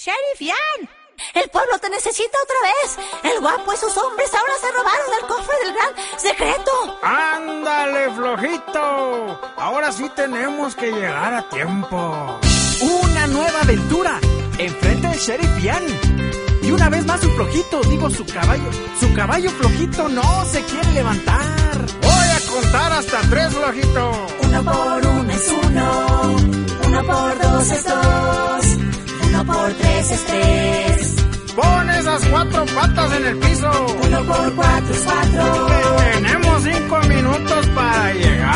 Sheriff Ian, el pueblo te necesita otra vez. El guapo y sus hombres ahora se robaron el cofre del gran secreto. ¡Ándale, flojito! Ahora sí tenemos que llegar a tiempo. Una nueva aventura enfrente del Sheriff Ian. Y una vez más su flojito, su caballo flojito no se quiere levantar. Voy a contar hasta 3, flojito. 1 por 1 es 1, 1 por 2 es 2, 1 por 3 es 3. Pon esas 4 patas en el piso. 1 por 4 es 4. Tenemos 5 minutos para llegar.